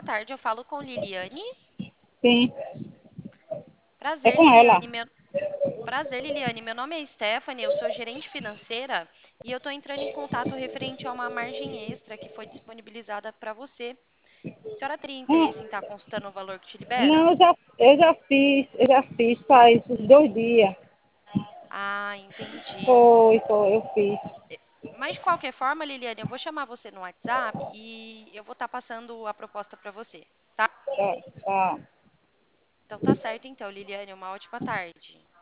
boa tarde. Eu falo com Liliane. Sim, é Prazer, com ela. Liliane. Prazer, Liliane. Meu nome é Stephanie, eu sou gerente financeira e eu estou entrando em contato referente a uma margem extra que foi disponibilizada para você. A senhora teria Hum, interesse em estar consultando o valor que te libera? Não, eu já fiz faz uns 2 dias. Ah, entendi. Foi, eu fiz. Mas de qualquer forma, Liliane, eu vou chamar você no WhatsApp e eu vou estar passando a proposta para você, tá? Tá, tá. Então tá certo então, Liliane. Uma ótima tarde.